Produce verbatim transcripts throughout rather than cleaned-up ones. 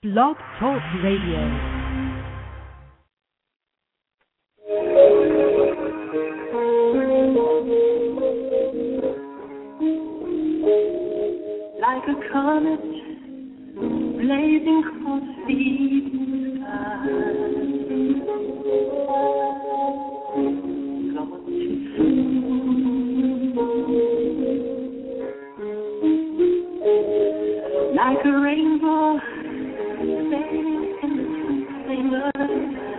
Blog Talk Radio. Like a comet, blazing full speed in the sky. Gone too soon. Like a rainbow, fading in the fingers.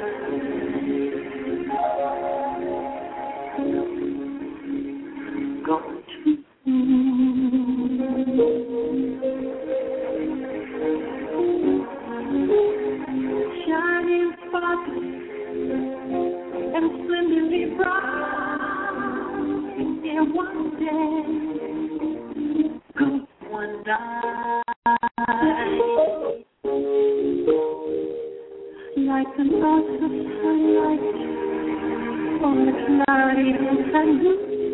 Gone too shining sparkles and splendidly bright. In one day, goes one night. Like an arc of sunlight on the clarion candle.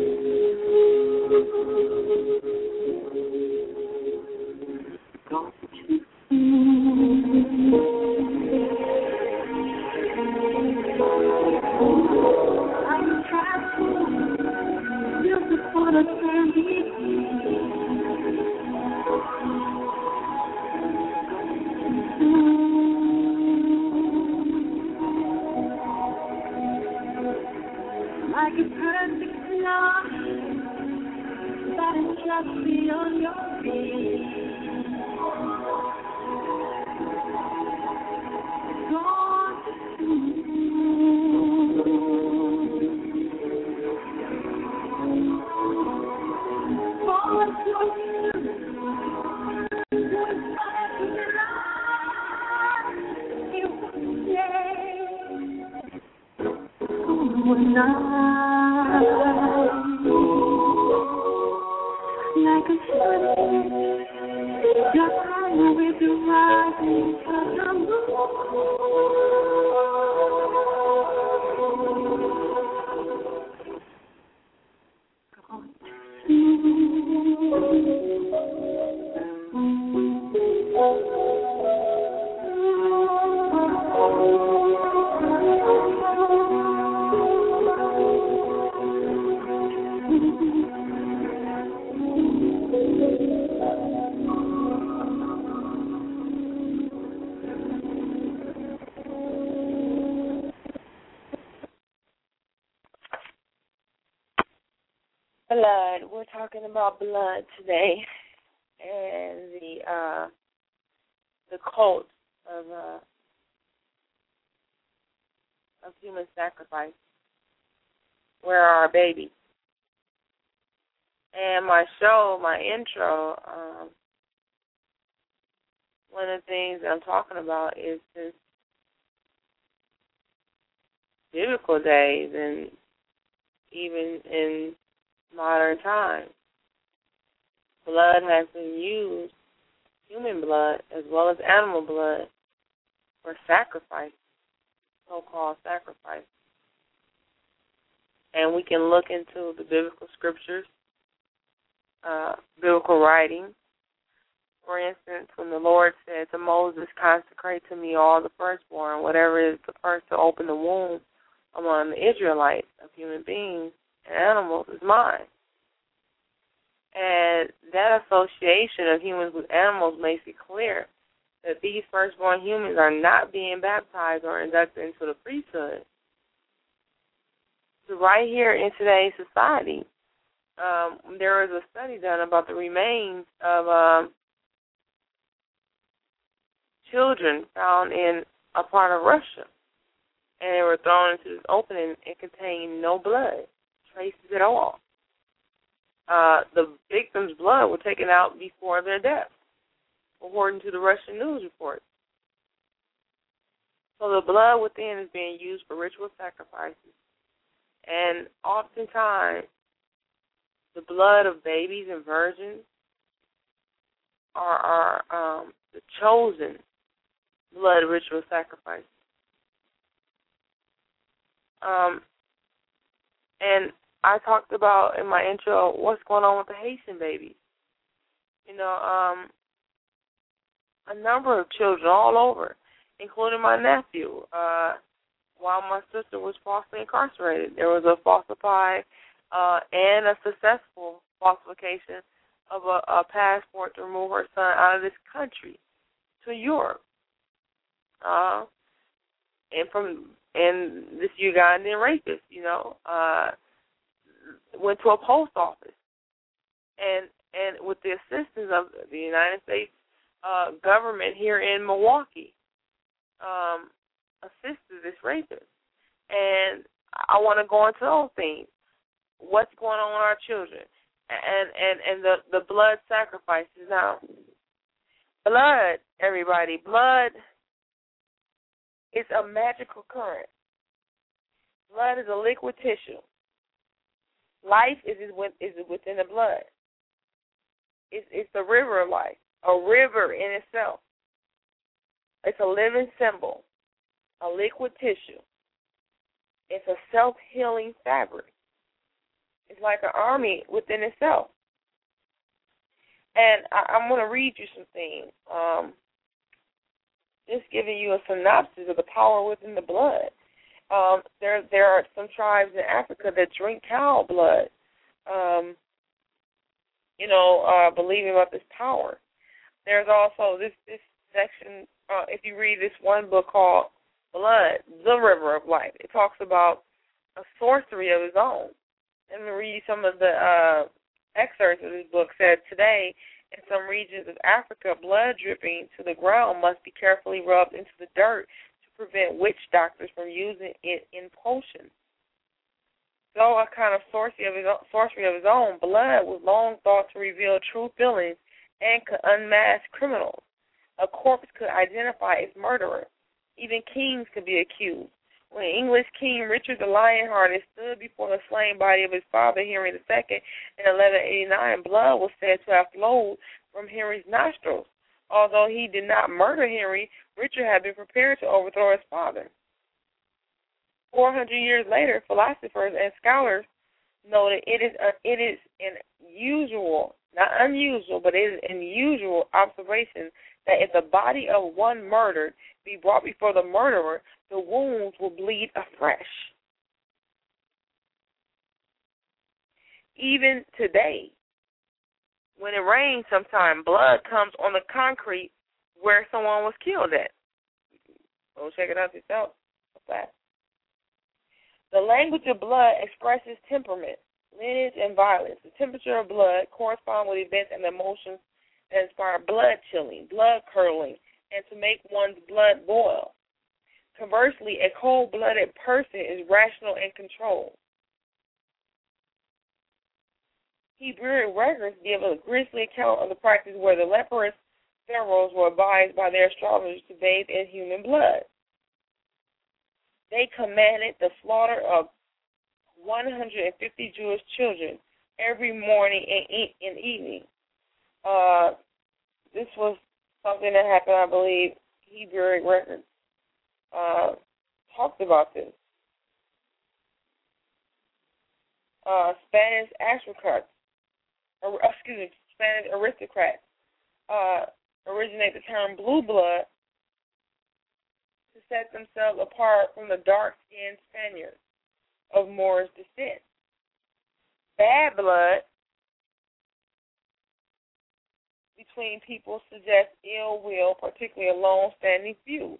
Like a perfect love that is just beyond your reach. Gone for your one night, like a sunset, gone with the rising of the moon. Gone too Blood. We're talking about blood today, and the uh, the cult of uh, of human sacrifice. Where are our babies? And my show, my intro. Um, one of the things that I'm talking about is since biblical days, and even in modern times, blood has been used, human blood as well as animal blood, for sacrifice, so-called sacrifice. And we can look into the biblical scriptures, uh, biblical writing. For instance, when the Lord said to Moses, consecrate to me all the firstborn, whatever is the first to open the womb among the Israelites of human beings and animals is mine. And that association of humans with animals makes it clear that these firstborn humans are not being baptized or inducted into the priesthood. So right here in today's society, um, there was a study done about the remains of um, children found in a part of Russia. And they were thrown into this opening. It contained no blood traces at all. Uh, the victims' blood were taken out before their death, according to the Russian news report. So the blood within is being used for ritual sacrifices. And oftentimes, the blood of babies and virgins are, are um, the chosen blood ritual sacrifices. Um, and I talked about in my intro what's going on with the Haitian babies. You know, um, a number of children all over, including my nephew, uh, while my sister was falsely incarcerated. There was a falsified uh, and a successful falsification of a, a passport to remove her son out of this country to Europe. Uh, and from and this Ugandan rapist, you know, uh, went to a post office, and and with the assistance of the United States uh, government here in Milwaukee, um, assisted this rapist. And I want to go into those things. What's going on with our children, and and and the the blood sacrifices now. Blood, everybody, blood. It's a magical current. Blood is a liquid tissue. Life is is within the blood. It's, it's the river of life, a river in itself. It's a living symbol, a liquid tissue. It's a self-healing fabric. It's like an army within itself. And I, I'm going to read you some things. Um, Just giving you a synopsis of the power within the blood. Um, there, there are some tribes in Africa that drink cow blood, um, you know, uh, believing about this power. There's also this, this section, uh, if you read this one book called Blood, the River of Life, it talks about a sorcery of his own. Let me read you some of the uh, excerpts of this book. Said today, in some regions of Africa, blood dripping to the ground must be carefully rubbed into the dirt to prevent witch doctors from using it in potions. So a kind of sorcery of his own, sorcery of his own, blood was long thought to reveal true feelings and could unmask criminals. A corpse could identify its murderer. Even kings could be accused. When English King Richard the Lionhearted stood before the slain body of his father, Henry the Second, in eleven eighty-nine, blood was said to have flowed from Henry's nostrils. Although he did not murder Henry, Richard had been prepared to overthrow his father. Four hundred years later, philosophers and scholars noted it is a, it is an usual, not unusual, but it is an unusual observation that if the body of one murdered be brought before the murderer, the wounds will bleed afresh. Even today, when it rains sometime, blood comes on the concrete where someone was killed at. Go check it out yourself. What's that? The language of blood expresses temperament, lineage, and violence. The temperature of blood corresponds with events and emotions that inspire blood chilling, blood curdling, and to make one's blood boil. Conversely, a cold-blooded person is rational and controlled. Hebrew records give a grisly account of the practice where the leprous pharaohs were advised by their astrologers to bathe in human blood. They commanded the slaughter of one hundred fifty Jewish children every morning and, and evening. Uh, this was something that happened, I believe, Hebrew records uh, talked about this. Uh, Spanish aristocrats, or, excuse me, Spanish aristocrats uh, originate the term blue blood to set themselves apart from the dark-skinned Spaniards of Moorish descent. Bad blood between people suggests ill will, particularly a long-standing feud.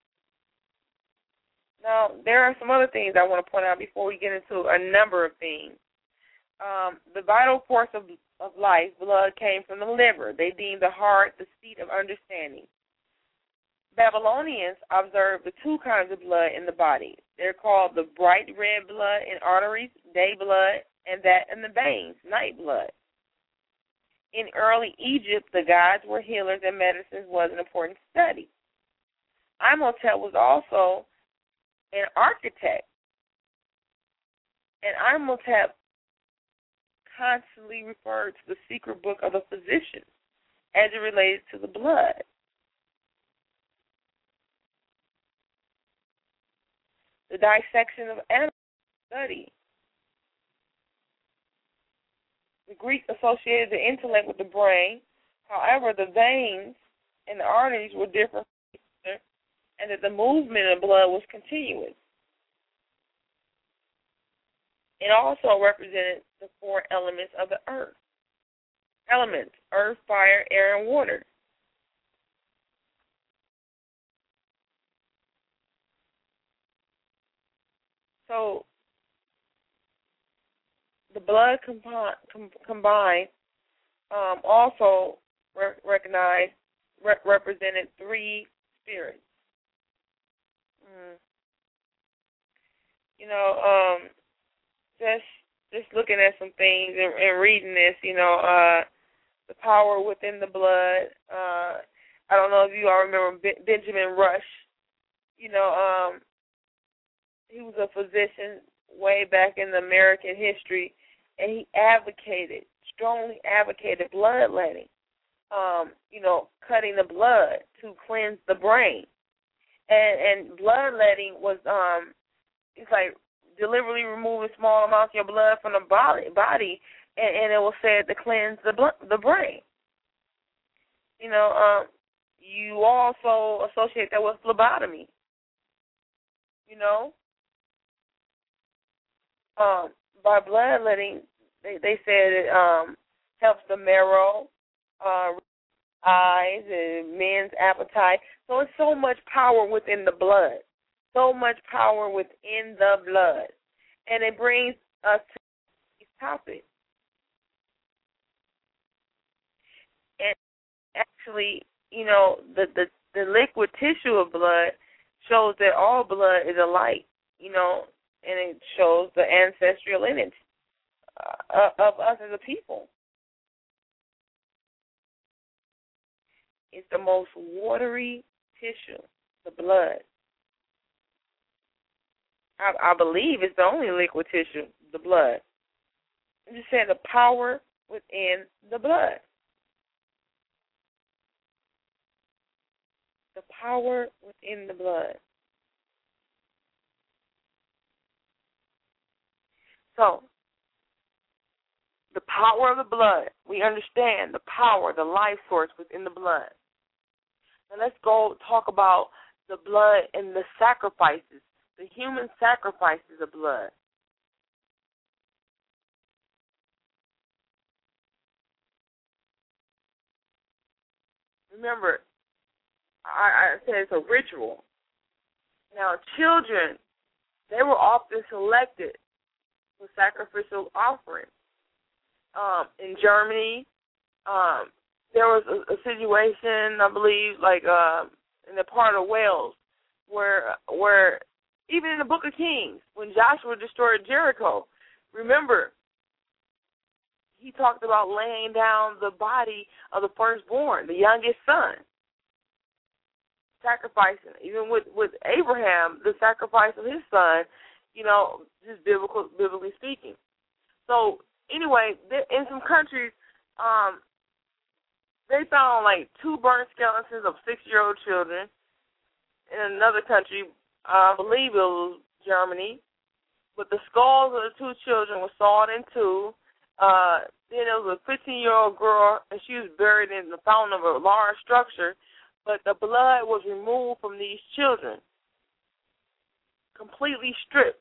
Now, there are some other things I want to point out before we get into a number of things. Um, the vital force of, of life, blood, came from the liver. They deemed the heart the seat of understanding. Babylonians observed the two kinds of blood in the body. They're called the bright red blood in arteries, day blood, and that in the veins, night blood. In early Egypt, the gods were healers and medicines was an important study. Imhotep was also an architect. And Imhotep constantly referred to the secret book of the physicians as it related to the blood. The dissection of animal study. The Greeks associated the intellect with the brain. However, the veins and the arteries were different, and that the movement of blood was continuous. It also represented the four elements of the earth. Elements: earth, fire, air, and water. So the blood combi- com- combined um, also re- recognized re- represented three spirits. Mm. You know, um, just just looking at some things and, and reading this, you know, uh, the power within the blood. Uh, I don't know if you all remember B- Benjamin Rush. You know, um, he was a physician way back in the American history, and he advocated, strongly advocated bloodletting, um, you know, cutting the blood to cleanse the brain. And, and bloodletting was, um, it's like deliberately removing small amounts of your blood from the body, body and, and it was said to cleanse the bl- the brain. You know, um, you also associate that with phlebotomy. You know, um, by bloodletting, they, they said it um, helps the marrow, uh, eyes, and men's appetite. So it's so much power within the blood, so much power within the blood. And it brings us to this topic. And actually, you know, the, the, the liquid tissue of blood shows that all blood is alike, you know, and it shows the ancestral lineage uh, of us as a people. It's the most watery tissue, the blood. I, I believe it's the only liquid tissue, the blood. I'm just saying the power within the blood. The power within the blood. So, the power of the blood, we understand the power, the life source within the blood. Now let's go talk about the blood and the sacrifices, the human sacrifices of blood. Remember, I, I said it's a ritual. Now, children, they were often selected for sacrificial offerings. Um, in Germany, um, there was a, a situation, I believe, like uh, in the part of Wales, where where even in the Book of Kings, when Joshua destroyed Jericho, remember, he talked about laying down the body of the firstborn, the youngest son, sacrificing. Even with, with Abraham, the sacrifice of his son, you know, just biblical, biblically speaking. So anyway, in some countries, um, they found like two burnt skeletons of six-year-old children. In another country, I believe it was Germany, but the skulls of the two children were sawed in two. Uh, then there was a fifteen-year-old girl, and she was buried in the fountain of a large structure, but the blood was removed from these children, completely stripped.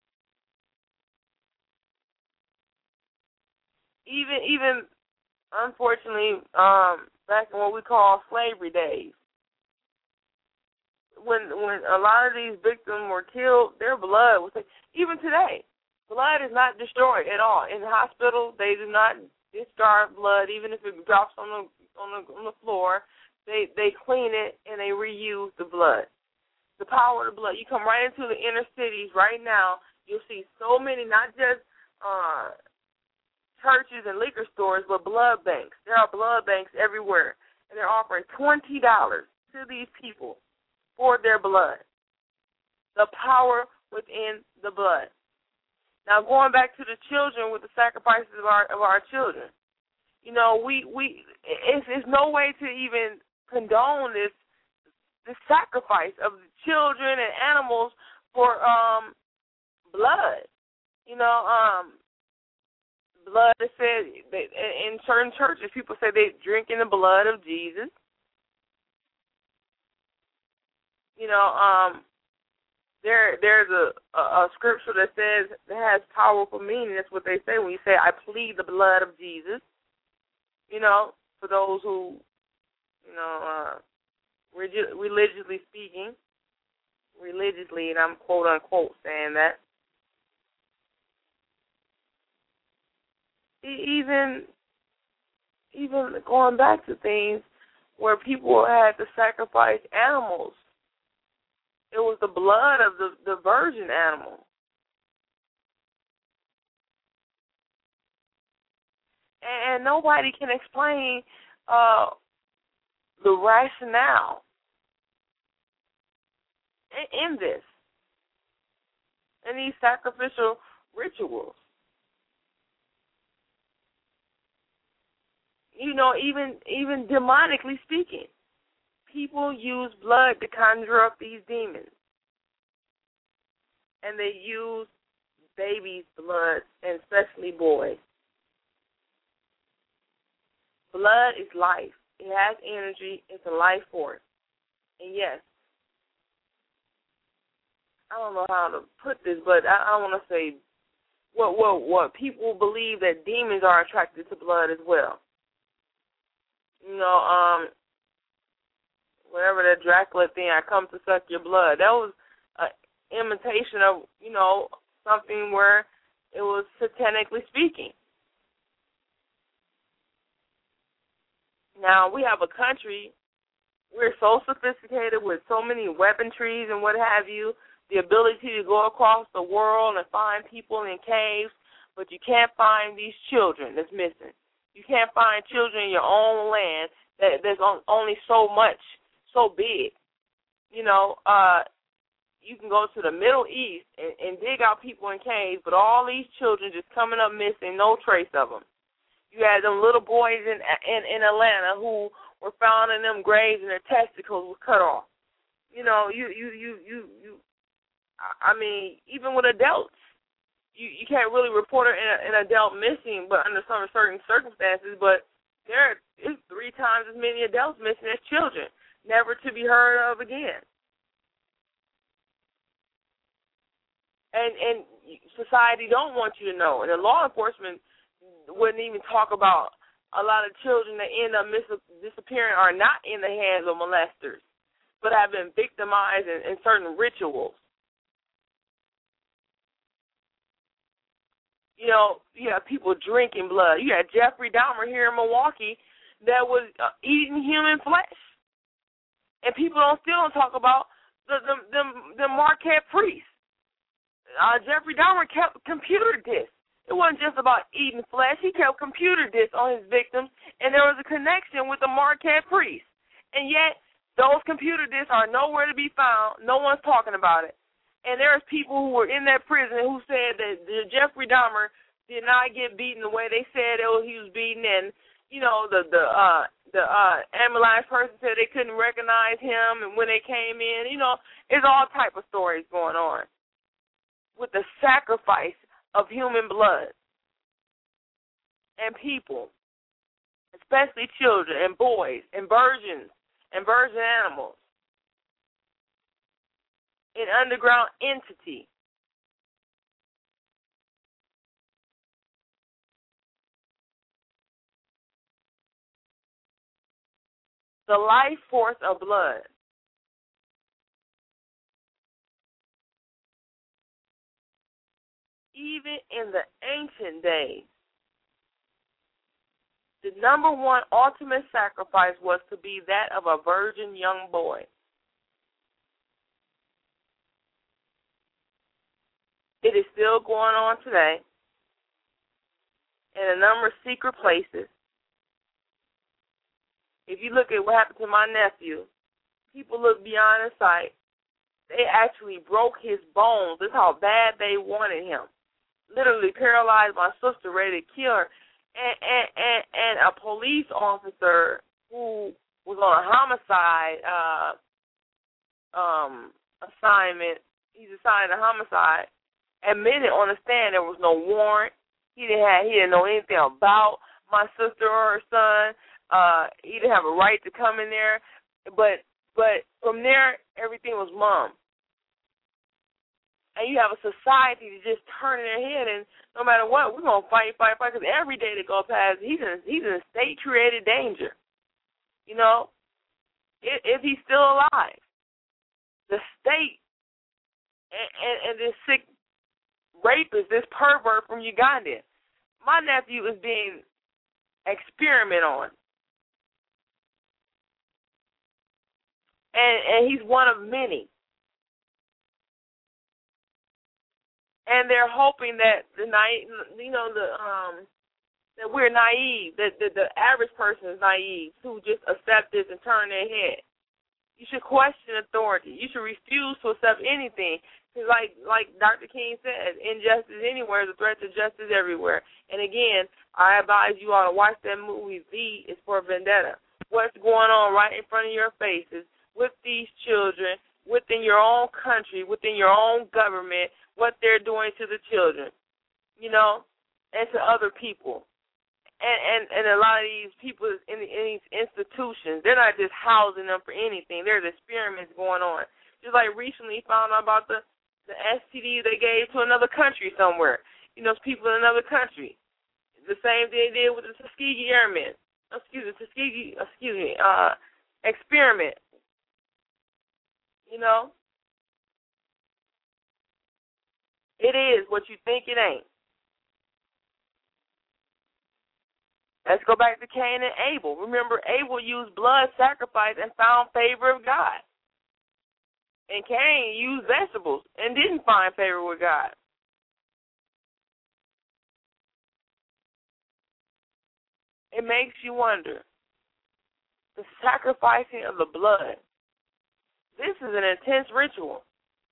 Even, even unfortunately, um, back in what we call slavery days, when when a lot of these victims were killed, their blood was, even today, blood is not destroyed at all. In the hospital, they do not discard blood, even if it drops on the on the on the floor. They they clean it and they reuse the blood. The power of the blood. You come right into the inner cities right now, you'll see so many, not just uh, churches and liquor stores, but blood banks. There are blood banks everywhere, and they're offering twenty dollars to these people for their blood. The power within the blood. Now, going back to the children with the sacrifices of our of our children, you know, we we it's, it's no way to even condone this this sacrifice of the children and animals for um blood. You know, um, blood is said in certain churches, people say they're drinking the blood of Jesus. You know, um, there there's a, a, a scripture that says that has powerful meaning. That's what they say when you say, I plead the blood of Jesus. You know, for those who, you know, uh, regi- religiously speaking, religiously, and I'm quote unquote saying that. Even, even going back to things where people had to sacrifice animals, it was the blood of the, the virgin animal. And, and nobody can explain uh, the rationale in, in this, in these sacrificial rituals. You know, even even demonically speaking, people use blood to conjure up these demons. And they use babies' blood, and especially boys. Blood is life. It has energy. It's a life force. And yes, I don't know how to put this, but I, I want to say what, what, what people believe that demons are attracted to blood as well. You know, um, whatever that Dracula thing, I come to suck your blood. That was an imitation of, you know, something where it was satanically speaking. Now, we have a country, we're so sophisticated with so many weaponries and what have you, the ability to go across the world and find people in caves, but you can't find these children that's missing. You can't find children in your own land that there's only so much, so big. You know, uh, you can go to the Middle East and, and dig out people in caves, but all these children just coming up missing, no trace of them. You had them little boys in in, in Atlanta who were found in them graves and their testicles were cut off. You know, you you you you, you I mean, even with adults. You, you can't really report an, an adult missing, but under some certain circumstances. But there is three times as many adults missing as children, never to be heard of again. And and society don't want you to know, and the law enforcement wouldn't even talk about a lot of children that end up mis- disappearing are not in the hands of molesters, but have been victimized in, in certain rituals. You know, you have people drinking blood. You had Jeffrey Dahmer here in Milwaukee that was uh, eating human flesh. And people don't still don't talk about the the, the, the Marquette priests. Uh, Jeffrey Dahmer kept computer discs. It wasn't just about eating flesh. He kept computer discs on his victims, and there was a connection with the Marquette priests. And yet, those computer discs are nowhere to be found. No one's talking about it. And there's people who were in that prison who said that Jeffrey Dahmer did not get beaten the way they said it was, he was beaten. And, you know, the the uh, the uh, ambulance person said they couldn't recognize him and when they came in. You know, there's all type of stories going on with the sacrifice of human blood and people, especially children and boys and virgins and virgin animals. An underground entity. The life force of blood. Even in the ancient days, the number one ultimate sacrifice was to be that of a virgin young boy. It is still going on today in a number of secret places. If you look at what happened to my nephew, people look beyond his sight. They actually broke his bones. That's how bad they wanted him. Literally paralyzed my sister, ready to kill her. And, and, and, and a police officer who was on a homicide uh, um, assignment, he's assigned a homicide, admitted on the stand there was no warrant. He didn't have, he didn't know anything about my sister or her son. Uh, he didn't have a right to come in there. But but from there, everything was mom. And you have a society that just turning their head, and no matter what, we're going to fight, fight, fight, because every day that goes past, he's in, he's in state-created danger. You know, if, if he's still alive. The state and, and, and this sick rapist, this pervert from Uganda, my nephew is being experimented on. And, and he's one of many. And they're hoping that the night, you know, the um, that we're naive, that the, the average person is naive, who just accept this and turn their head. You should question authority. You should refuse to accept anything. Because like like Doctor King said, injustice anywhere is a threat to justice everywhere. And again, I advise you all to watch that movie, V is for Vendetta. What's going on right in front of your faces with these children, within your own country, within your own government, what they're doing to the children, you know, and to other people. And, and, and a lot of these people in, the, in these institutions, they're not just housing them for anything. There's experiments going on. Just like recently found out about the, the S T D they gave to another country somewhere. You know, people in another country. The same thing they did with the Tuskegee Airmen. Excuse me, Tuskegee, excuse me, uh, experiment. You know? It is what you think it ain't. Let's go back to Cain and Abel. Remember, Abel used blood sacrifice and found favor of God. And Cain used vegetables and didn't find favor with God. It makes you wonder. The sacrificing of the blood. This is an intense ritual.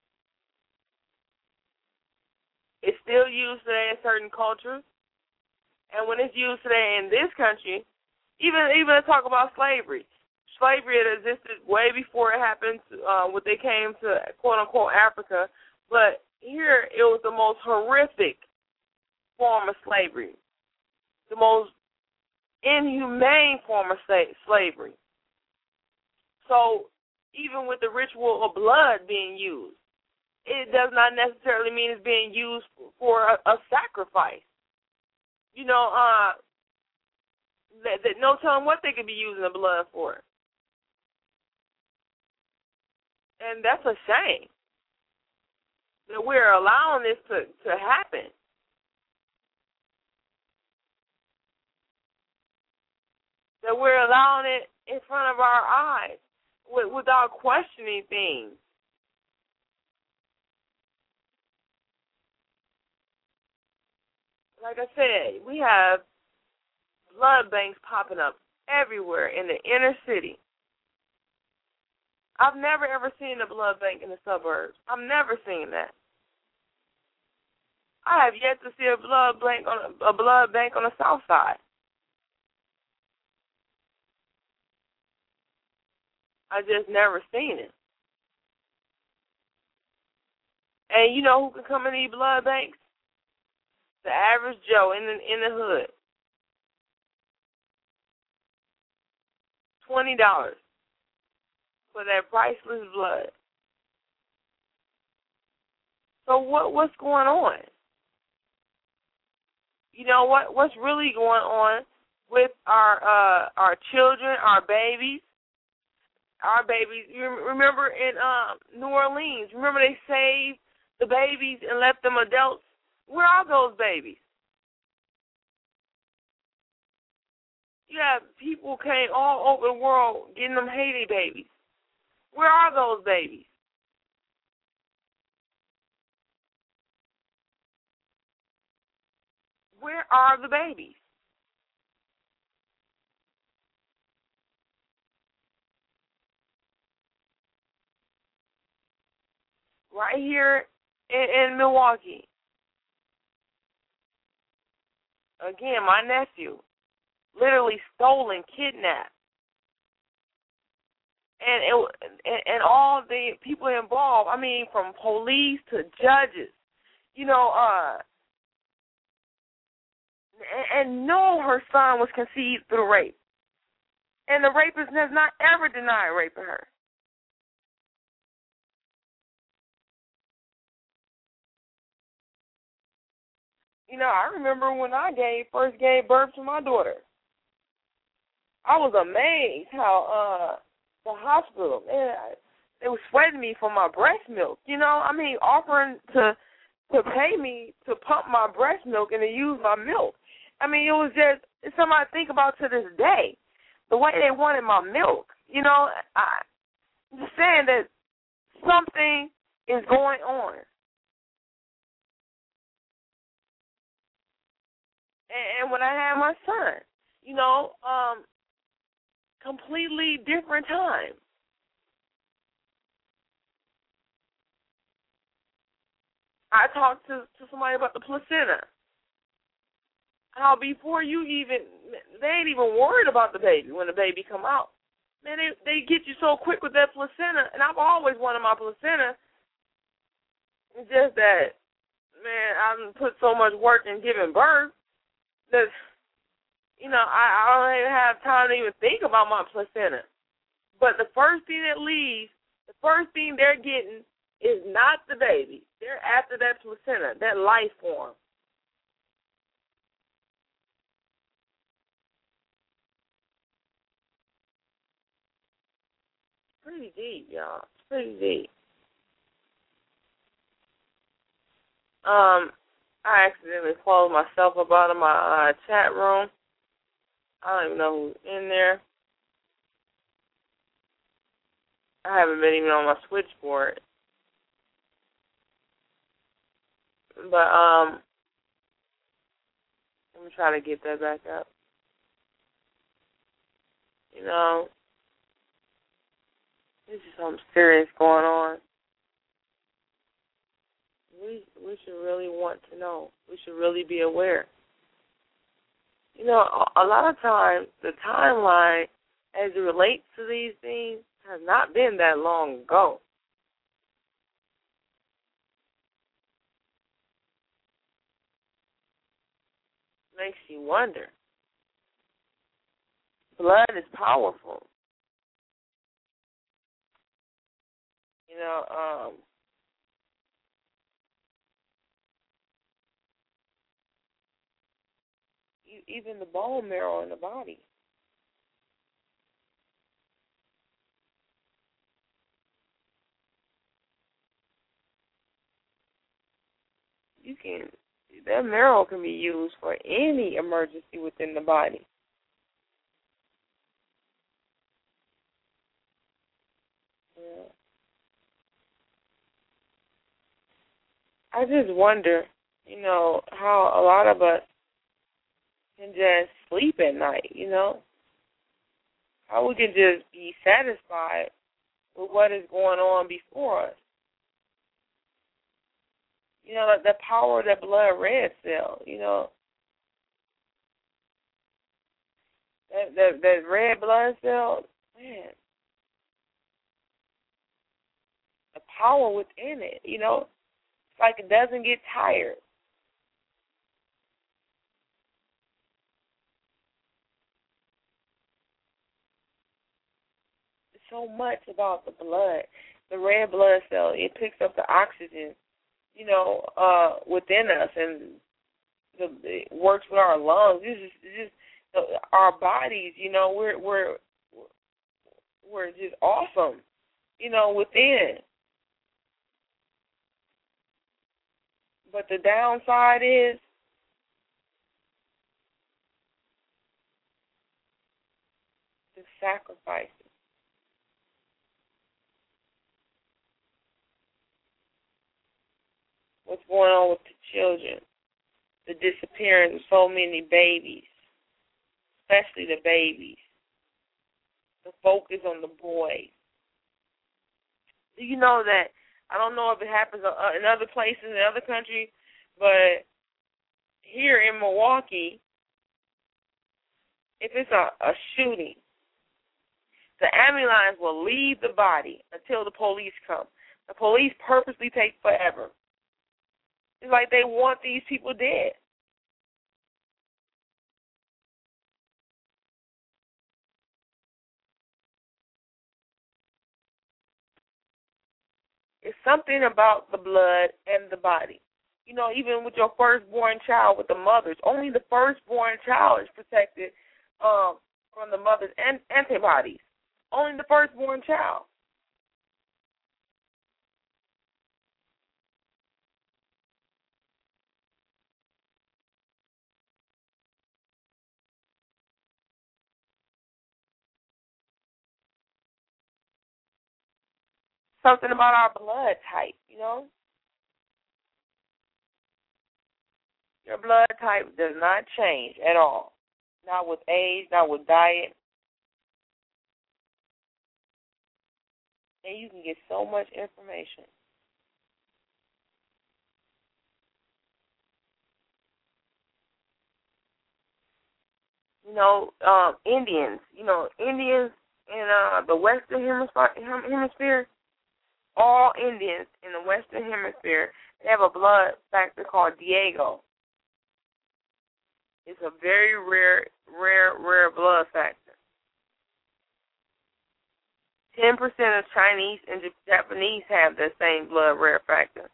It's still used today in certain cultures. And when it's used today in this country, even even to talk about slavery, slavery had existed way before it happened uh, when they came to quote-unquote Africa. But here it was the most horrific form of slavery, the most inhumane form of slavery. So even with the ritual of blood being used, it does not necessarily mean it's being used for a, a sacrifice. You know, uh, that, that no telling what they could be using the blood for. And that's a shame that we're allowing this to, to happen. That we're allowing it in front of our eyes with, without questioning things. Like I said, we have blood banks popping up everywhere in the inner city. I've never, ever seen a blood bank in the suburbs. I've never seen that. I have yet to see a blood bank on a, a blood bank on the south side. I just never seen it. And you know who can come in these blood banks? The average Joe in the, in the hood. twenty dollars for that priceless blood. So what what's going on? You know what what's really going on with our uh, our children, our babies, our babies. You remember in um, New Orleans? Remember they saved the babies and left them adults? Where are those babies? You have people came all over the world getting them Haiti babies. Where are those babies? Where are the babies? Right here in, in Milwaukee. Again, my nephew, literally stolen, kidnapped. And, it, and all the people involved, I mean, from police to judges, you know, uh, and, and no, her son was conceived through rape. And the rapist has not ever denied raping her. You know, I remember when I gave first gave birth to my daughter. I was amazed how uh the hospital, man, they was sweating me for my breast milk. You know, I mean, offering to to pay me to pump my breast milk and to use my milk. I mean, it was just it's something I think about to this day. The way they wanted my milk. You know, I, I'm just saying that something is going on. And, and when I had my son, you know, um, completely different time. I talked to, to somebody about the placenta. How before you even, they ain't even worried about the baby when the baby come out. Man, they they get you so quick with that placenta, and I've always wanted my placenta. It's just that, man, I've put so much work in giving birth that, you know, I, I don't even have time to even think about my placenta. But the first thing that leaves, the first thing they're getting is not the baby. They're after that placenta, that life form. Pretty deep, y'all. It's pretty deep. Um, I accidentally closed myself up out of my uh, chat room. I don't even know who's in there. I haven't been even on my switchboard. But, um, let me try to get that back up. You know, there's just something serious going on. We we should really want to know. We should really be aware. You know, a, a lot of times the timeline as it relates to these things has not been that long ago. Makes you wonder. Blood is powerful. You know, um, even the bone marrow in the body. You can, that marrow can be used for any emergency within the body. Yeah. I just wonder, you know, how a lot of us can just sleep at night, you know? How we can just be satisfied with what is going on before us. You know, the, the power of that blood red cell, you know. That, that, that red blood cell, man, the power within it, you know. It's like it doesn't get tired. So much about the blood. The red blood cell, it picks up the oxygen, you know, uh, within us, and the, it works with our lungs. This is just uh, our bodies, you know, we're we're we're just awesome, you know, within. But the downside is the sacrifices. What's going on with the children, the disappearance of so many babies, especially the babies, the focus on the boys. Do you know that, I don't know if it happens in other places, in other countries, but here in Milwaukee, if it's a, a shooting, the ambulance will leave the body until the police come. The police purposely take forever. It's like they want these people dead. It's something about the blood and the body. You know, even with your firstborn child, with the mothers, only the firstborn child is protected um, from the mother's an- antibodies. Only the firstborn child. Something about our blood type, you know? Your blood type does not change at all. Not with age, not with diet. And you can get so much information. You know, um, Indians, you know, Indians in uh, the Western Hemisphere, all Indians in the Western Hemisphere, they have a blood factor called Diego. It's a very rare, rare, rare blood factor. ten percent of Chinese and Japanese have the same blood rare factor.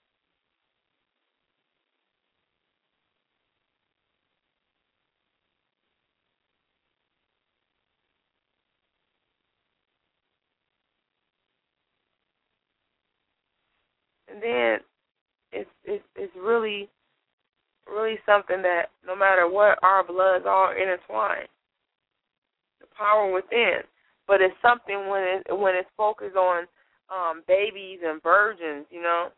And then it's, it's, it's really, really something that no matter what, our bloods are intertwined. The power within. But it's something when it when it's focused on um, babies and virgins, you know.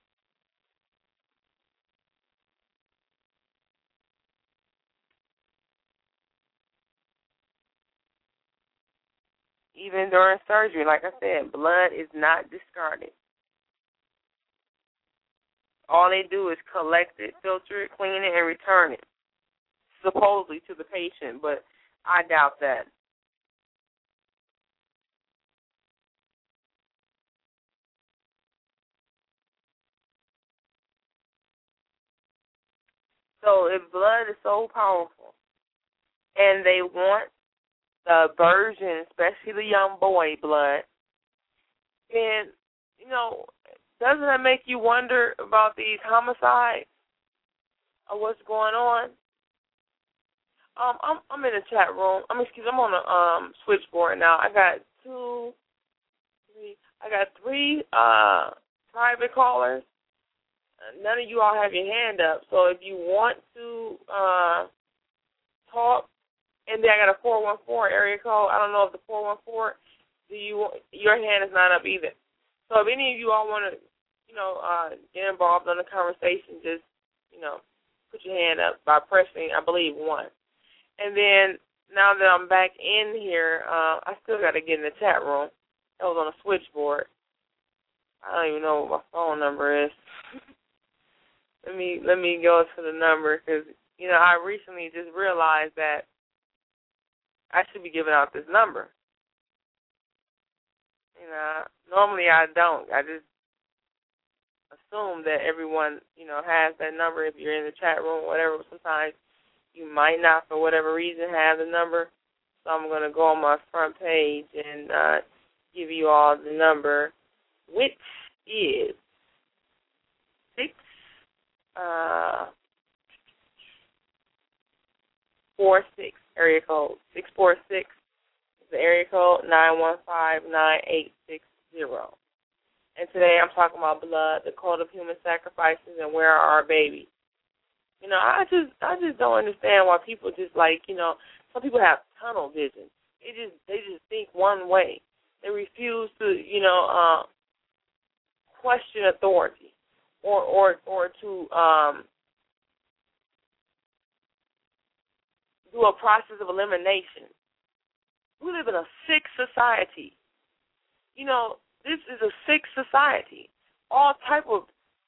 Even during surgery, like I said, blood is not discarded. All they do is collect it, filter it, clean it, and return it, supposedly to the patient, but I doubt that. So if blood is so powerful, and they want the virgin, especially the young boy blood, then, you know, doesn't that make you wonder about these homicides or what's going on? Um, I'm I'm in the chat room. I mean, excuse me, I'm on the um switchboard now. I got two, three. I got three uh private callers. None of you all have your hand up. So if you want to uh talk, and then I got a four one four area code. I don't know if the four one four, do you your hand is not up either. So if any of you all want to, you know, uh, get involved in the conversation, just, you know, put your hand up by pressing, I believe, one. And then now that I'm back in here, uh, I still got to get in the chat room. That was on a switchboard. I don't even know what my phone number is. let me let me go to the number because, you know, I recently just realized that I should be giving out this number. You know, normally I don't. I just assume that everyone, you know, has that number if you're in the chat room or whatever. Sometimes you might not, for whatever reason, have the number. So I'm going to go on my front page and uh, give you all the number, which is six uh, four six area code six four six. The area code nine one five nine eight six zero. And today I'm talking about blood, the code of human sacrifices, and where are our babies. You know, I just I just don't understand why people just like, you know, some people have tunnel vision. They just they just think one way. They refuse to, you know, uh, question authority or or or to um, do a process of elimination. We live in a sick society. You know, this is a sick society. All type of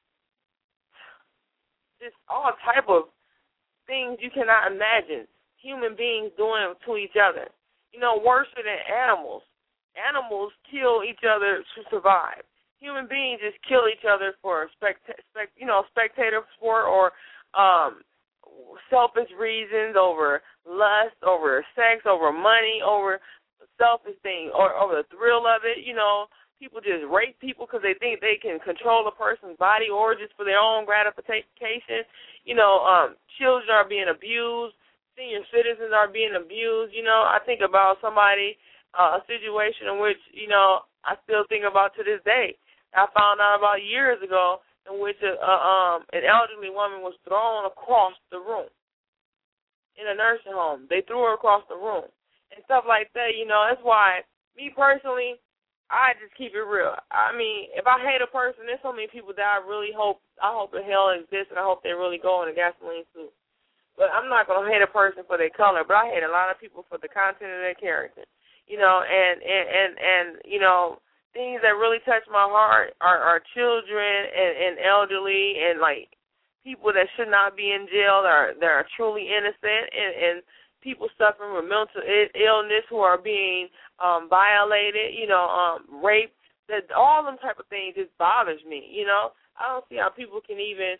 just all type of things you cannot imagine human beings doing to each other. You know, worse than animals. Animals kill each other to survive. Human beings just kill each other for spect, spect you know, spectator sport or um, selfish reasons, over lust, over sex, over money, over selfish things, or over the thrill of it. You know, people just rape people because they think they can control a person's body or just for their own gratification. You know, um, children are being abused. Senior citizens are being abused. You know, I think about somebody, uh, a situation in which, you know, I still think about to this day. I found out about years ago in which a, a, um, an elderly woman was thrown across the room in a nursing home. They threw her across the room and stuff like that. You know, that's why, me personally, I just keep it real. I mean, if I hate a person, there's so many people that I really hope, I hope in hell exists, and I hope they really go in a gasoline suit. But I'm not going to hate a person for their color, but I hate a lot of people for the content of their character. You know, and, and, and, and you know, things that really touch my heart are, are children and, and elderly and, like, people that should not be in jail that are, that are truly innocent, and, and people suffering with mental illness who are being um, violated, you know, um, raped. That all them type of things just bothers me, you know. I don't see how people can even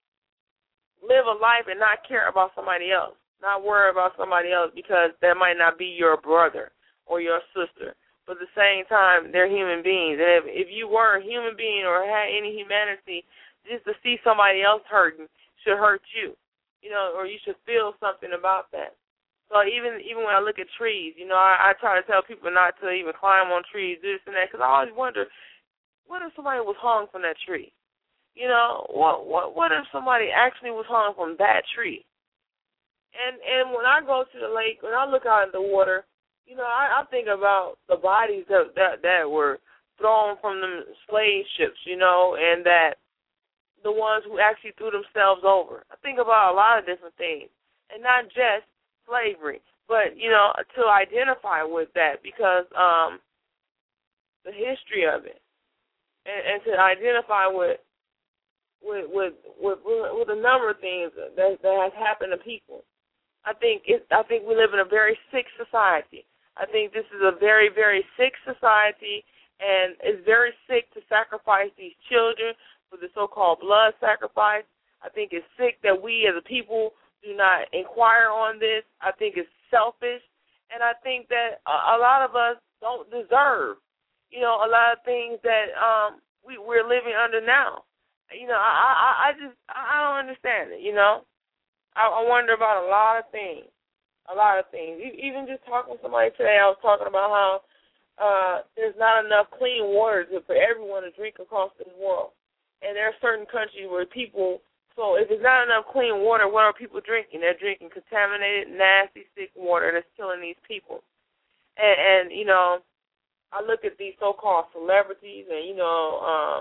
live a life and not care about somebody else, not worry about somebody else because that might not be your brother or your sister. But at the same time, they're human beings. And if, if you were a human being or had any humanity, just to see somebody else hurting should hurt you, you know, or you should feel something about that. So even even when I look at trees, you know, I, I try to tell people not to even climb on trees, this and that, because I always wonder, what if somebody was hung from that tree? You know, what what what if somebody actually was hung from that tree? And and when I go to the lake, when I look out at the water, you know, I, I think about the bodies that, that that were thrown from the slave ships, you know, and that the ones who actually threw themselves over. I think about a lot of different things, and not just slavery, but, you know, to identify with that because um, the history of it, and, and to identify with with with with, with a number of things that, that has happened to people. I think it, I think we live in a very sick society. I think this is a very, very sick society, and it's very sick to sacrifice these children for the so-called blood sacrifice. I think it's sick that we as a people do not inquire on this. I think it's selfish, and I think that a, a lot of us don't deserve, you know, a lot of things that um, we, we're living under now. You know, I, I, I just, I don't understand it, you know. I, I wonder about a lot of things. A lot of things. Even just talking with somebody today, I was talking about how uh, there's not enough clean water to, for everyone to drink across this world. And there are certain countries where people, so if there's not enough clean water, what are people drinking? They're drinking contaminated, nasty, sick water that's killing these people. And, and you know, I look at these so-called celebrities, and, you know, um,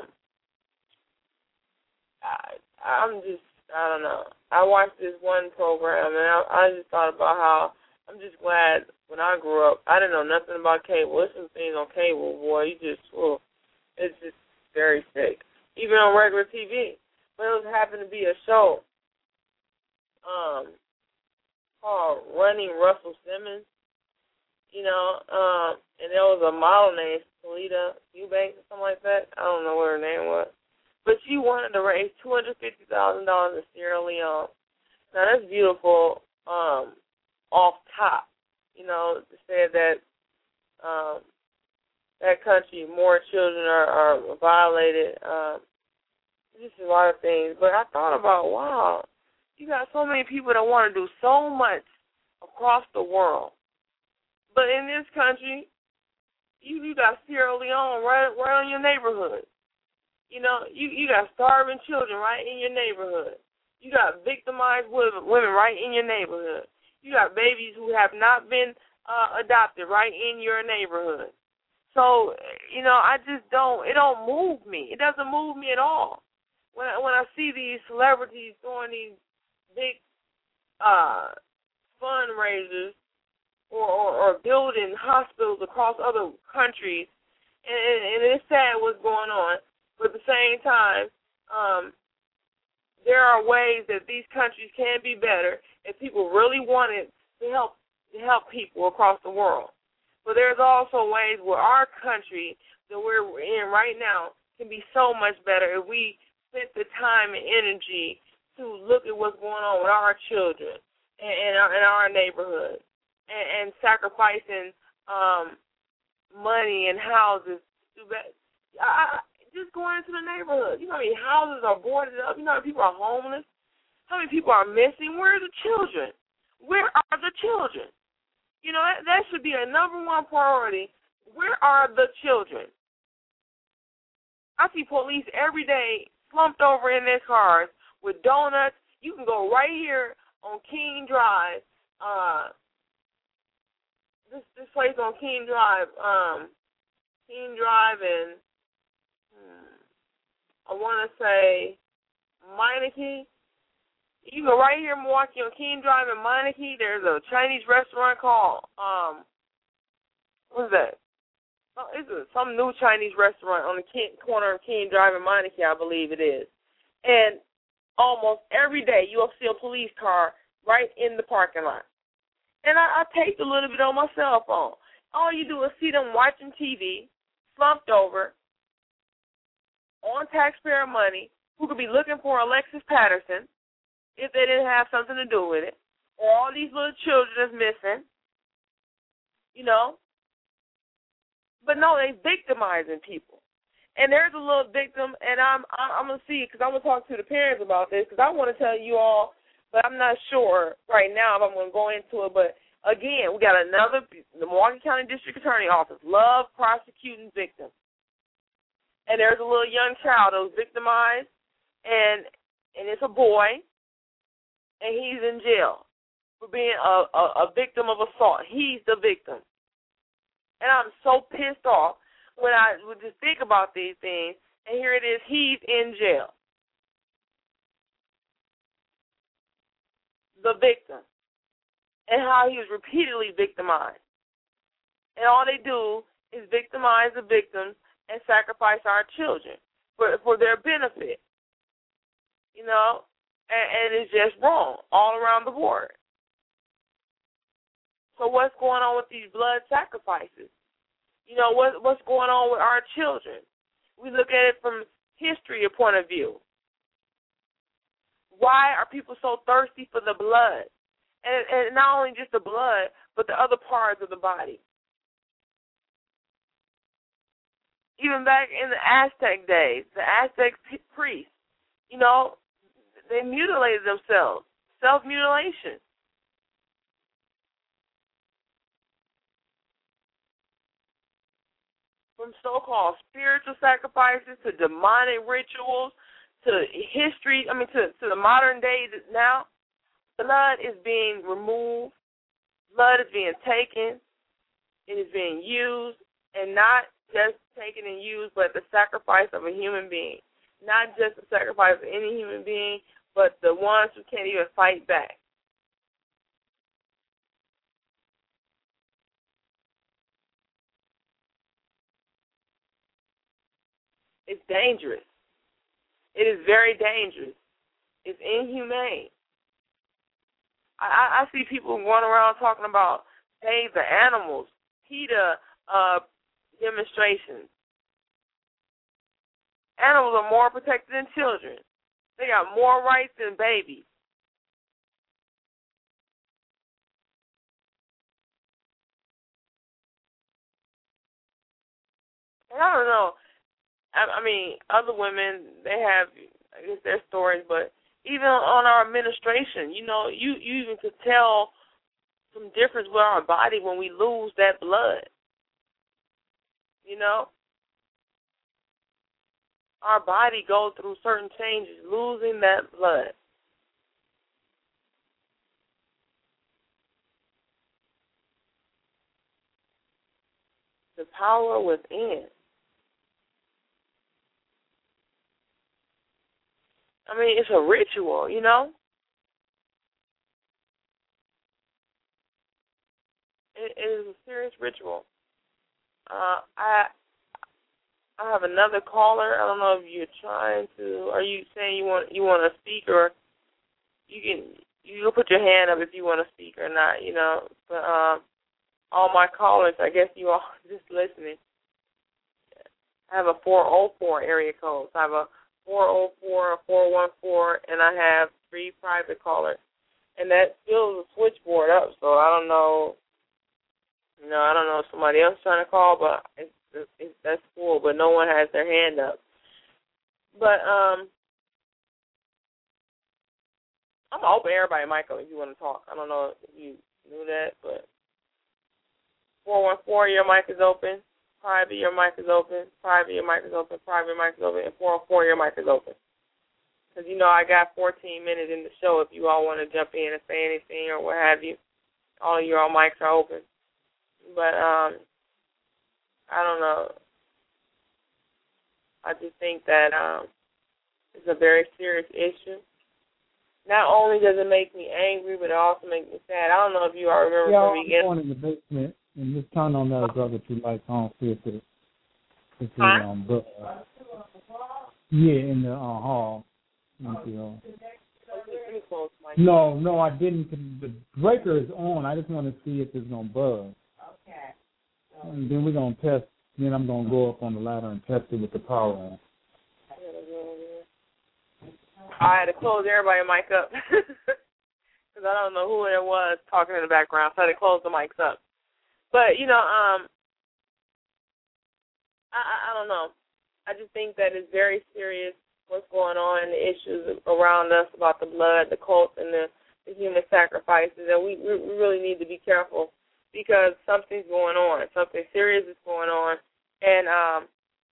I, I'm just, I don't know. I watched this one program, and I, I just thought about how I'm just glad when I grew up, I didn't know nothing about cable. There's some things on cable, boy, you just, oh, it's just very sick. Even on regular T V. But it was happened to be a show um, called Running Russell Simmons, you know, um, and there was a model named Talita Eubanks or something like that. I don't know what her name was. But she wanted to raise two hundred fifty thousand dollars in Sierra Leone. Now, that's beautiful um, off top, you know, to say that um, that country, more children are, are violated. Um, just a lot of things. But I thought about, wow, you got so many people that want to do so much across the world. But in this country, you, you got Sierra Leone right, right in your neighborhood. You know, you, you got starving children right in your neighborhood. You got victimized women right in your neighborhood. You got babies who have not been uh, adopted right in your neighborhood. So, you know, I just don't, it don't move me. It doesn't move me at all. When I, when I see these celebrities doing these big uh, fundraisers or, or, or building hospitals across other countries, and, and, and it's sad what's going on. But at the same time, um, there are ways that these countries can be better if people really wanted to help to help people across the world. But there's also ways where our country that we're in right now can be so much better if we spent the time and energy to look at what's going on with our children and, and, our, and our neighborhood and, and sacrificing um, money and houses to I, I, just going into the neighborhood. You know how many houses are boarded up? You know how many people are homeless? How many people are missing? Where are the children? Where are the children? You know, that, that should be a number one priority. Where are the children? I see police every day slumped over in their cars with donuts. You can go right here on King Drive. Uh, this this place on King Drive, um, King Drive and hmm, I want to say Meineke. You go right here in Milwaukee on King Drive in Meineke. There's a Chinese restaurant called, um, what is that? Oh, it's a, some new Chinese restaurant on the King, corner of King Drive in Meineke, I believe it is. And almost every day you'll see a police car right in the parking lot. And I, I taped a little bit on my cell phone. All you do is see them watching T V, slumped over, on taxpayer money, who could be looking for Alexis Patterson, if they didn't have something to do with it, or all these little children that's missing, you know. But no, they victimizing people. And there's a little victim, and I'm I'm going to see, because I'm going to talk to the parents about this, because I want to tell you all, but I'm not sure right now if I'm going to go into it. But, again, we got another, the Milwaukee County District Attorney Office, love prosecuting victims. And there's a little young child that was victimized, and and it's a boy, and he's in jail for being a, a, a victim of assault. He's the victim. And I'm so pissed off when I would just think about these things, and here it is, he's in jail. The victim. And how he was repeatedly victimized. And all they do is victimize the victims and sacrifice our children for, for their benefit. You know? And, and it's just wrong all around the board. So what's going on with these blood sacrifices? You know, what, what's going on with our children? We look at it from history point of view. Why are people so thirsty for the blood? And, and not only just the blood, but the other parts of the body. Even back in the Aztec days, the Aztec priests, you know, they mutilated themselves, self-mutilation. From so-called spiritual sacrifices to demonic rituals to history, I mean, to, to the modern day now, blood is being removed, blood is being taken, it is being used, and not just taken and used, but the sacrifice of a human being. Not just the sacrifice of any human being, but the ones who can't even fight back. It's dangerous. It is very dangerous. It's inhumane. I, I see people going around talking about save the animals, PETA uh, demonstrations. Animals are more protected than children. They got more rights than babies. And I don't know. I, I mean, other women, they have, I guess, their stories, but even on our administration, you know, you, you even could tell some difference with our body when we lose that blood. You know? Our body goes through certain changes, losing that blood. The power within. I mean, it's a ritual, you know? It, it is a serious ritual. Uh, I I have another caller. I don't know if you're trying to. Are you saying you want you want to speak, or you can you can put your hand up if you want to speak or not, you know? But um, all my callers, I guess you all just listening. I have a four oh four area code. So I have a four oh four, four one four, and I have three private callers. And that fills the switchboard up, so I don't know, you know, I don't know if somebody else is trying to call, but it's it's, that's full, but no one has their hand up. But um, I'm going to open everybody mic up if you want to talk. I don't know if you knew that, but four one four, your mic is open. Private, your mic is open. Private, your mic is open. Private, your mic is open. And four one four, your mic is open. Because, you know, I got fourteen minutes in the show if you all want to jump in and say anything or what have you. All of your all mics are open. But, um, I don't know. I just think that um, it's a very serious issue. Not only does it make me angry, but it also makes me sad. I don't know if you all remember yeah, from the beginning. I'm going in the basement and just turn on those other two lights on, see if it, if it Huh? um, but, uh, yeah, in the uh, hall. You know. No, no, I didn't. The breaker is on. I just want to see if it's going to buzz. Okay. And then we're going to test. Then I'm going to go up on the ladder and test it with the power on. I had to close everybody's mic up because I don't know who it was talking in the background, so I had to close the mics up. But, you know, um, I, I, I don't know. I just think that it's very serious what's going on and the issues around us about the blood, the cults, and the, the human sacrifices, and we, we really need to be careful because something's going on. Something serious is going on, and um,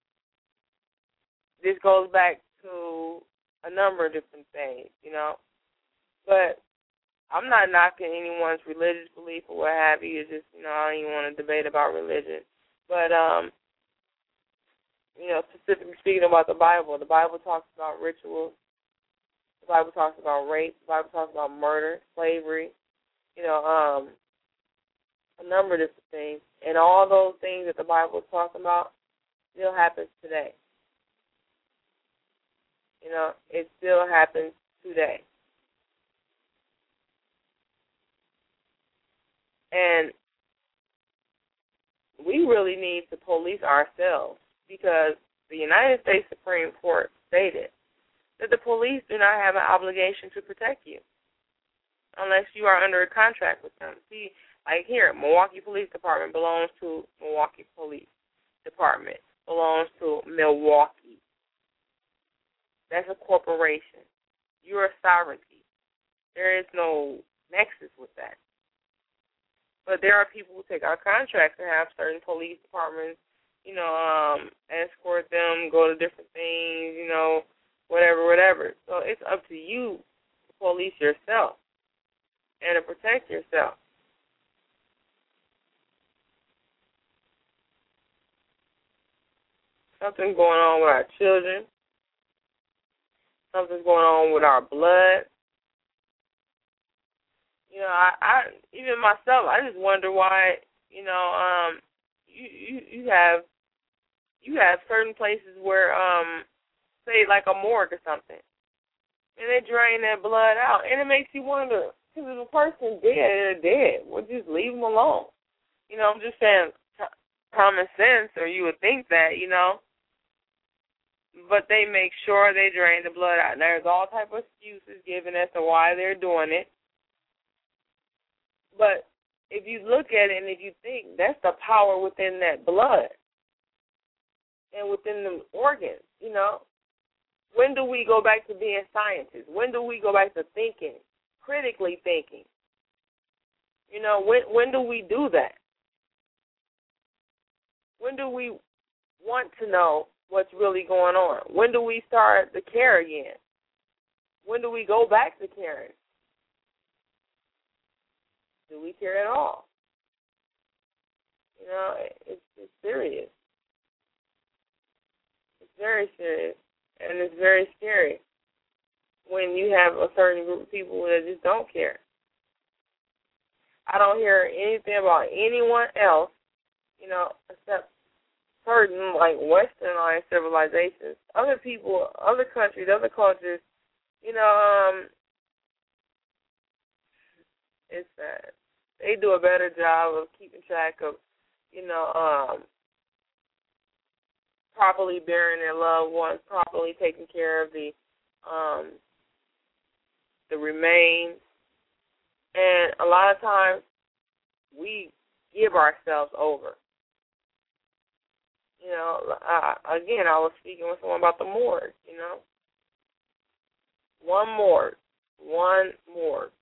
this goes back to a number of different things, you know. But I'm not knocking anyone's religious belief or what have you. It's just, you know, I don't even want to debate about religion. But, um, you know, specifically speaking about the Bible, the Bible talks about rituals. The Bible talks about rape. The Bible talks about murder, slavery, you know, um, a number of different things. And all those things that the Bible is talking about still happens today. You know, it still happens today. And we really need to police ourselves because the United States Supreme Court stated that the police do not have an obligation to protect you unless you are under a contract with them. See, like here, Milwaukee Police Department belongs to Milwaukee Police Department, belongs to Milwaukee. That's a corporation. You're a sovereignty. There is no nexus with that. But there are people who take our contracts and have certain police departments, you know, um, escort them, go to different things, you know, whatever, whatever. So it's up to you to police yourself and to protect yourself. Something's going on with our children. Something's going on with our blood. You know, I, I even myself, I just wonder why, you know, um, you, you you have you have certain places where, um, say like a morgue or something, and they drain that blood out, and it makes you wonder, because if a person's dead, they're dead. Well, just leave them alone. You know, I'm just saying t- common sense, or you would think that, you know. But they make sure they drain the blood out. And there's all type of excuses given as to why they're doing it. But if you look at it and if you think, that's the power within that blood and within the organs, you know. When do we go back to being scientists? When do we go back to thinking, critically thinking? You know, when when do we do that? When do we want to know what's really going on? When do we start to care again? When do we go back to caring? Do we care at all? You know, it's, it's serious. It's very serious, and it's very scary when you have a certain group of people that just don't care. I don't hear anything about anyone else, you know, except certain, like, westernized civilizations. Other people, other countries, other cultures, you know, um, it's sad. They do a better job of keeping track of, you know, um, properly burying their loved ones, properly taking care of the um, the remains. And a lot of times we give ourselves over. You know, I, again, I was speaking with someone about the morgue, you know. One morgue. One morgue.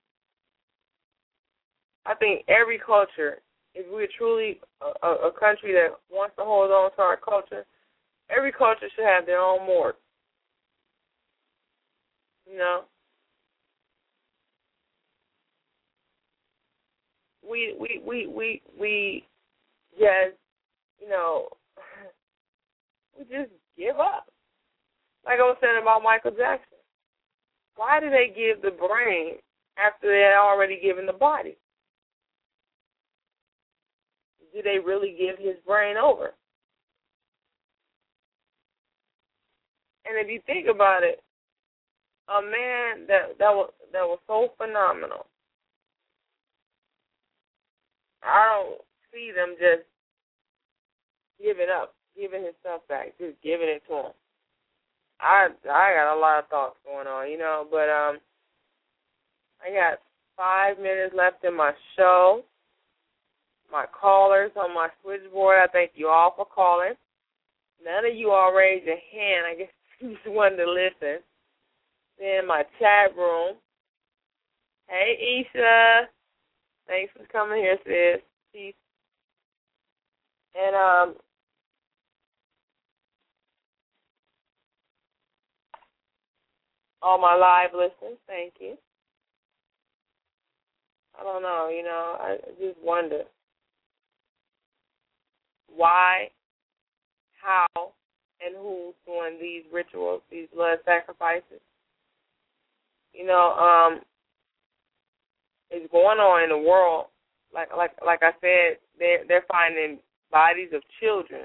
I think every culture, if we're truly a, a country that wants to hold on to our culture, every culture should have their own morgue. You know? We, we, we, we, we just, you know, we just give up. Like I was saying about Michael Jackson. Why did they give the brain after they had already given the body? Did they really give his brain over? And if you think about it, a man that that was that was so phenomenal, I don't see them just giving up, giving his stuff back, just giving it to him. I I got a lot of thoughts going on, you know, but um, I got five minutes left in my show. My callers on my switchboard, I thank you all for calling. None of you all raised your hand. I guess you just wanted to listen. Then my chat room. Hey, Isha. Thanks for coming here, sis. Peace. And um, all my live listeners, thank you. I don't know, you know, I just wonder why, how, and who's doing these rituals, these blood sacrifices. You know, um, it's going on in the world. Like, like, like I said, they're they're finding bodies of children.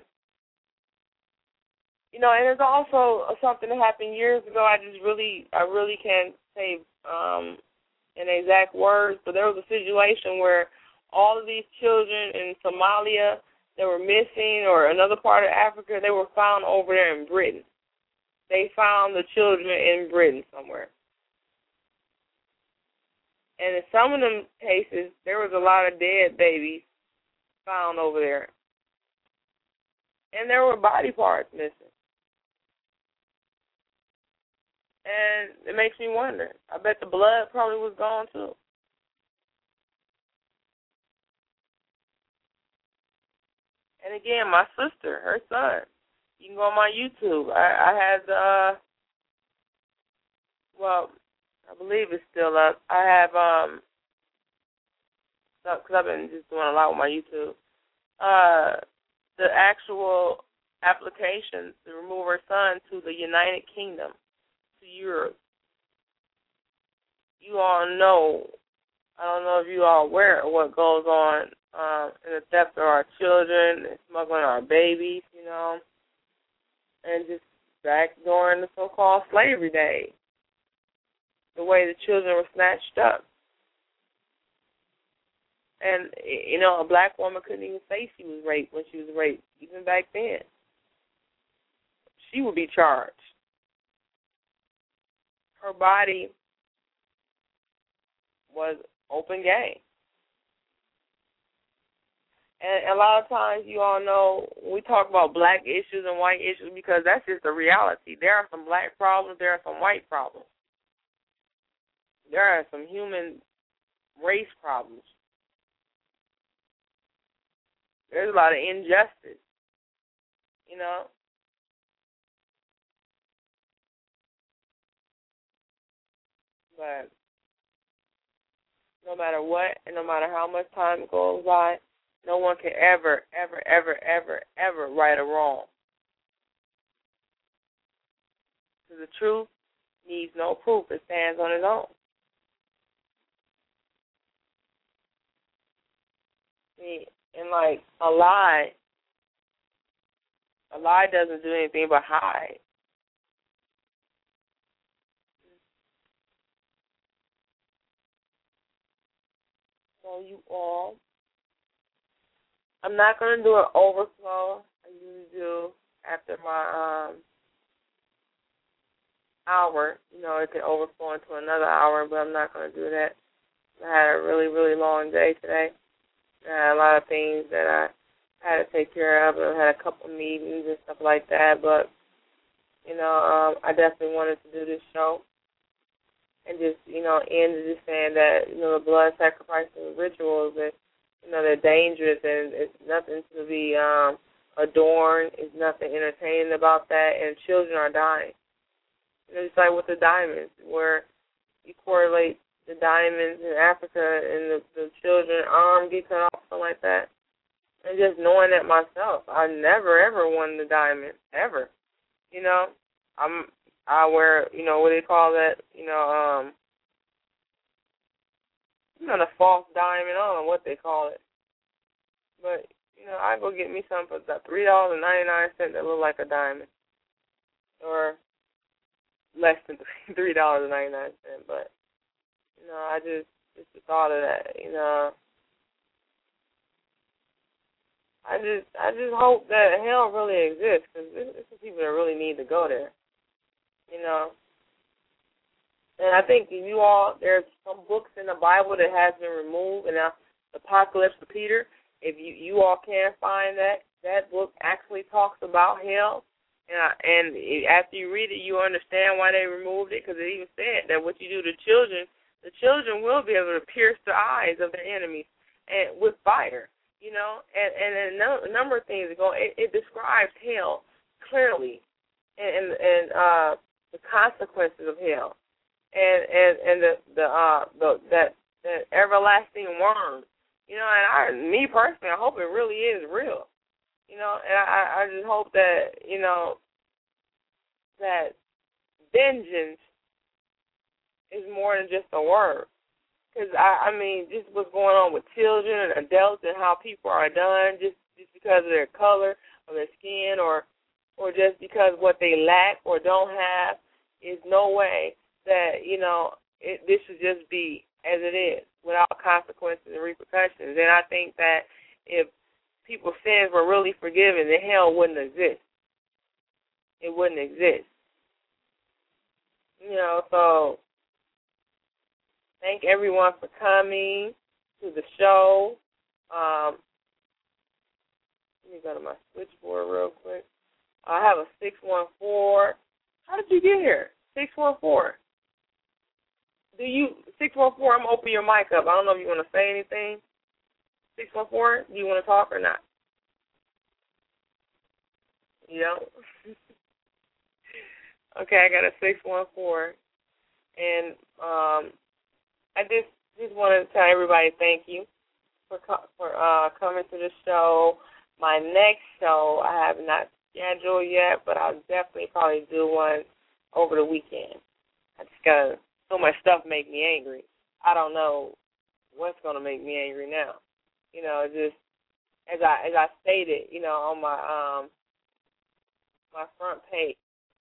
You know, and there's also something that happened years ago. I just really, I really can't say um, in exact words, but there was a situation where all of these children in Somalia that were missing, or another part of Africa, they were found over there in Britain. They found the children in Britain somewhere. And in some of them cases, there was a lot of dead babies found over there. And there were body parts missing. And it makes me wonder. I bet the blood probably was gone too. And again, my sister, her son, you can go on my YouTube. I, I had the, uh, well, I believe it's still up. I have, um, because I've been just doing a lot with my YouTube, uh, the actual application to remove her son to the United Kingdom, to Europe. You all know, I don't know if you all are aware of what goes on um, in the theft of our children, and smuggling our babies, you know, and just back during the so-called slavery days, the way the children were snatched up. And, you know, a black woman couldn't even say she was raped when she was raped, even back then. She would be charged. Her body was open game. And a lot of times, you all know, we talk about black issues and white issues because that's just the reality. There are some black problems. There are some white problems. There are some human race problems. There's a lot of injustice, you know. But no matter what and no matter how much time goes by, no one can ever, ever, ever, ever, ever right a wrong. Because the truth needs no proof. It stands on its own. See, and like a lie, a lie doesn't do anything but hide. So you all, I'm not going to do an overflow. I usually do after my um, hour. You know, it can overflow into another hour, but I'm not going to do that. I had a really, really long day today. I had a lot of things that I I had to take care of. I had a couple meetings and stuff like that, but, you know, um, I definitely wanted to do this show and just, you know, end it just saying that, you know, the blood sacrificing rituals, that, you know, they're dangerous and it's nothing to be um, adorned. It's nothing entertaining about that, and children are dying. You know, just like with the diamonds, where you correlate the diamonds in Africa and the, the children's arm get cut off, something like that. And just knowing that myself, I never, ever won the diamond, ever. You know, I'm, I wear, you know, what do they call that? You know, um, you know, the false diamond. I don't know what they call it. But, you know, I go get me something for three dollars and ninety-nine cents that look like a diamond. Or less than three dollars and ninety-nine cents. But, you know, I just, just the thought of that, you know. I just, I just hope that hell really exists, because this is people that really need to go there, you know. And I think you all, there's some books in the Bible that has been removed, and now the Apocalypse of Peter, if you, you all can find that, that book actually talks about hell. And, I, and after you read it, you understand why they removed it, because it even said that what you do to children, the children will be able to pierce the eyes of their enemies and with fire. You know, and, and a number of things go. It, it describes hell clearly, and and, and uh, the consequences of hell, and and and the the uh the that that everlasting worm. You know, and I, me personally, I hope it really is real. You know, and I I just hope that you know that vengeance is more than just a word. Because, I, I mean, just what's going on with children and adults and how people are done just, just because of their color or their skin or or just because what they lack or don't have, is no way that, you know, it, this should just be as it is without consequences and repercussions. And I think that if people's sins were really forgiven, then hell wouldn't exist. It wouldn't exist. You know, so... Thank everyone for coming to the show. Um, let me go to my switchboard real quick. I have a six one four. How did you get here? six one four. Do you, six one four, I'm going to open your mic up. I don't know if you want to say anything. six one four, do you want to talk or not? You don't? Okay, I got a six one four. And, um, I just just want to tell everybody thank you for for uh, coming to the show. My next show I have not scheduled yet, but I'll definitely probably do one over the weekend. I just got so much stuff make me angry. I don't know what's going to make me angry now. You know, just as I as I stated, you know, on my um my front page,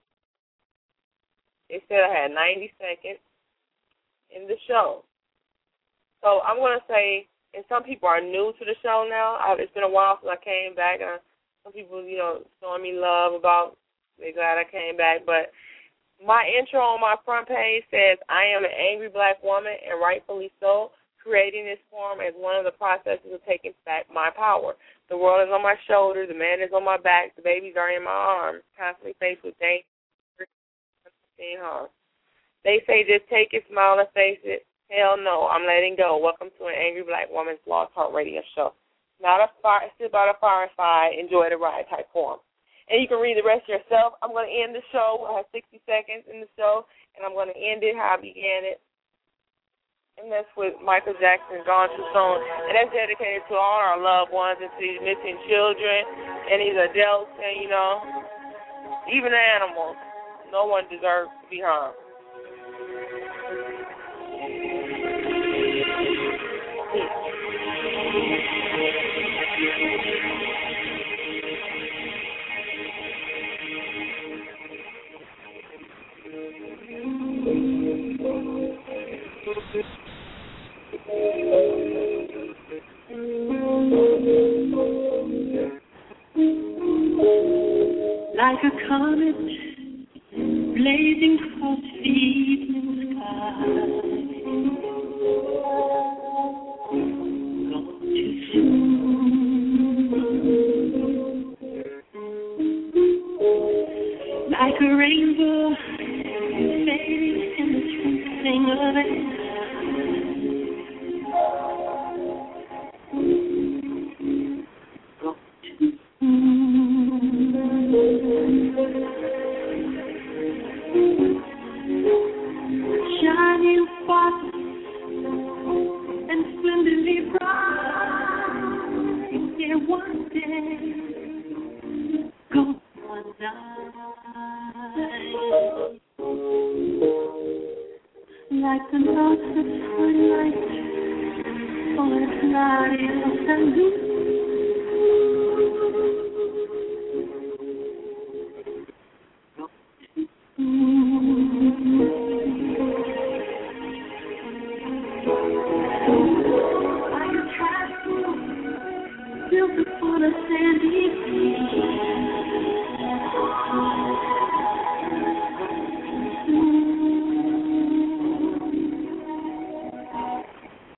it said I had ninety seconds in the show. So I'm going to say, and some people are new to the show now. I, it's been a while since I came back. Uh, some people, you know, showing me love about, they're glad I came back. But my intro on my front page says, I am an angry black woman, and rightfully so, creating this form as one of the processes of taking back my power. The world is on my shoulder. The man is on my back. The babies are in my arms, constantly faced with danger and harm. They say just take it, smile, and face it. Hell no, I'm letting go. Welcome to an Angry Black Woman's Blog Talk Radio show. Not a fire, sit by the fireside, enjoy the ride type form. And you can read the rest yourself. I'm going to end the show. I have sixty seconds in the show, and I'm going to end it how I began it. And that's with Michael Jackson, Gone Too Soon. And that's dedicated to all our loved ones and to these missing children and these adults and, you know, even the animals. No one deserves to be harmed. Like a comet blazing across the evening sky, gone too soon. Shining fast and splendidly bright, there one day goes one night, like the lost of twilight, for it's not else and